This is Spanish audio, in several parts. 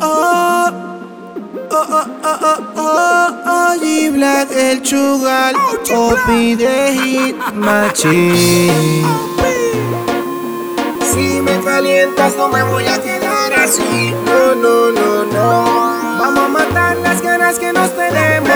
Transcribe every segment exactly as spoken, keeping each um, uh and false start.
oh, oh, oh, oh, oh, oh, oh, G-Black, el Sugar, Opi de Hit Machine. Si me calientas no me voy a quedar así. No, no, no, no. Vamos a matar las ganas que nos tenemos.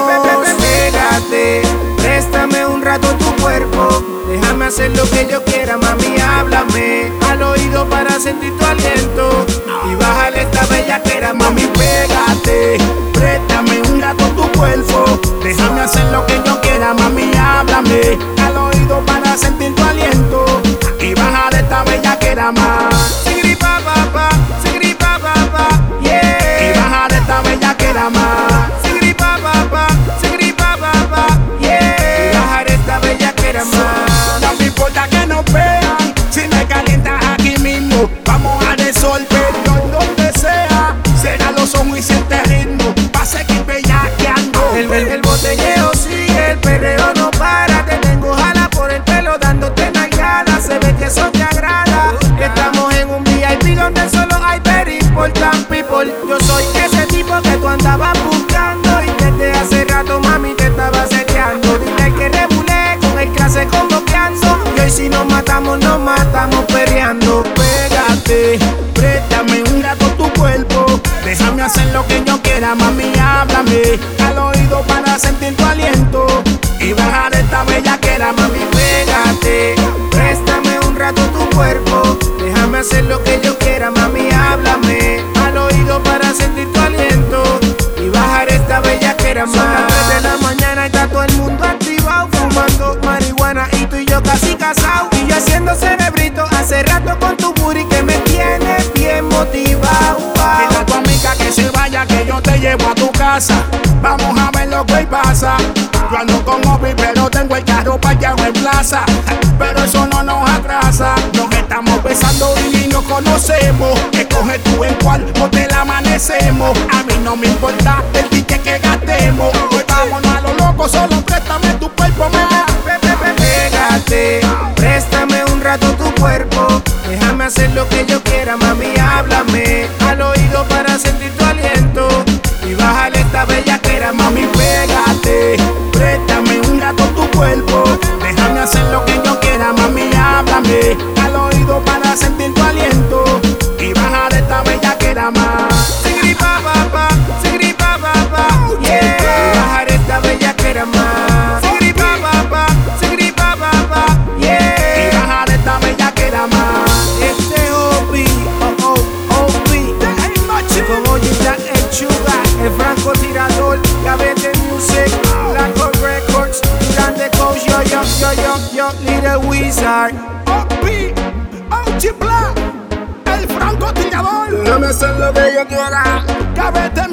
Pégate, préstame un rato tu cuerpo. Déjame hacer lo que yo quiera, mami, háblame al oído para sentir tu aliento. Y bájale esta bellaquera, mami, pégate. Préstame un rato tu cuerpo. Déjame hacer lo que yo quiera, mami, háblame al oído para sentir tu aliento. Y bájale esta bellaquera más. Sigri pa pa pa, sigri pa pa pa, yeah. Y bájale esta bellaquera más. Sigri pa pa pa, sigri pa pa pa, yeah. Y bájale esta bellaquera más. No me importa que nos vean, si me calientas aquí mismo, vamos a resolverlo donde sea. Será los ojos y siente ritmo, pa' seguir bellaqueando. El, el, el botelleo sigue, el perreo no para. Te tengo jala por el pelo dándote nalgada. Se ve que eso te agrada. Estamos en un V I P donde solo hay very important people. Yo soy ese tipo que tú andabas buscando y desde hace rato, mami, te estaba seteando. Dile que rebulé con el clase convoqueando. Y hoy si nos matamos, nos matamos perreando. Pégate, préstame un rato tu cuerpo. Déjame hacer lo que yo quiera, mami, háblame al oído para sentir tu aliento. Y bajar esta bellaquera, mami, Pégate, préstame un rato tu cuerpo. Déjame hacer lo que yo quiera, mami, háblame al oído para sentir tu aliento. Y bajar esta bellaquera más. Son las tres de la mañana y está todo el mundo activado, fumando marihuana y tú y yo casi casados. Y yo haciendo cerebrito hace rato con tu booty que me tiene bien motivado. Dile a tu amiga que se vaya, que yo te llevo a tu casa. Vamos a ver lo que pasa. Yo ando con Opi, pero tengo el carro parqueado en plaza. Pero eso no nos atrasa. Nos estamos besando y ni nos conocemos. Escoge tú en cuál hotel amanecemos. A mí no me importa el ticket que gastemos. Hoy vámonos a lo loco, solo préstame tu cuerpo, mamá. Pégate, préstame un rato tu cuerpo. Déjame hacer lo que yo quiera, mami, háblame al oído para sentir tu aliento. Y bájale esta bellaquera, mami, pégate. Préstame un rato tu cuerpo. Déjame hacer lo que yo quiera, mami, háblame al oído para sentir tu aliento. Y bájale esta bellaquera más. Sigri pa pa pa, sigri pa pa pa, yeah. Y bájale esta bellaquera más. Sigri pa pa pa, sigri pa pa pa, yeah. Y bájale esta bellaquera más. Este Opi, oh oh, Opi como G-Black, el Sugar, el francotirador, Gavete Music, Blanco Records, Grande Coach, yo, yo, yo, yo, yo, Little Wizard. Opi, G-Black, el francotirador. Déjame hacer lo que yo quiera. Gavete